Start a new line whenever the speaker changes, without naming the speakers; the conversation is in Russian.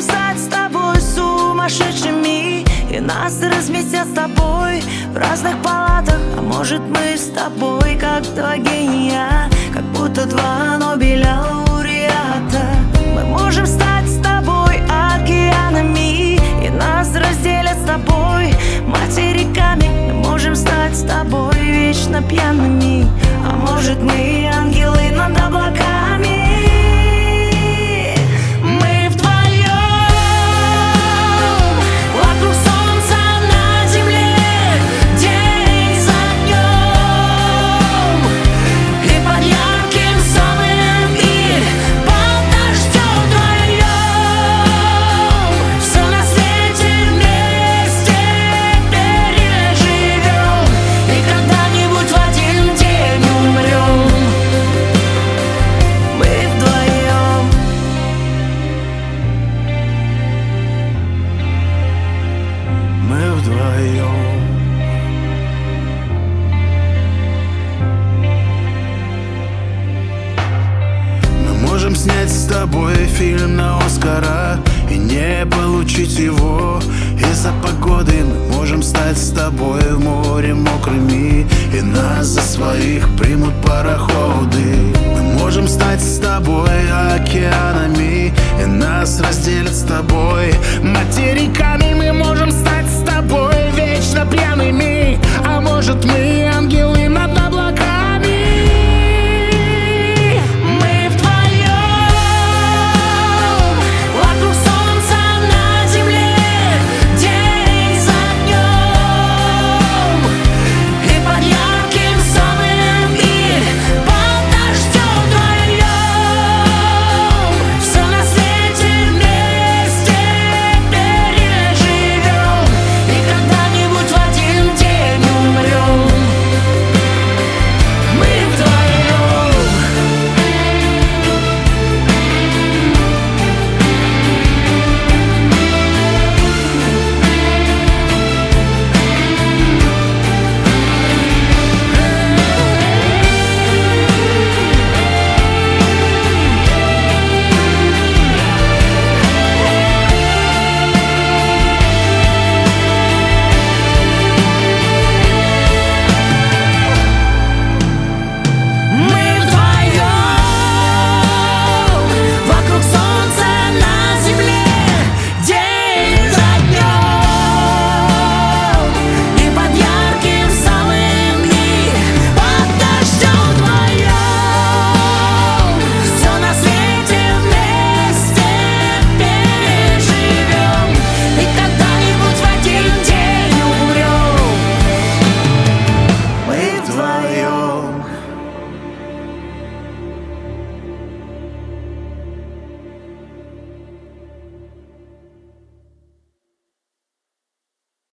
стать с тобой сумасшедшими, и нас разместят с тобой в разных палатах. А может, мы с тобой как два гения, как будто два Нобеля лауреата. Мы можем стать с тобой океанами, и нас разделят с тобой материками. Мы можем стать с тобой вечно пьяными, а может, мы ангелы над облаками.
Снять с тобой фильм на Оскара и не получить его из-за погоды. Мы можем стать с тобой в море мокрыми, и нас за своих примут пароходы. Мы можем стать с тобой океанами, и нас разделят с тобой материками. Мы можем стать с тобой вечно пьяными, а может, мы ангелы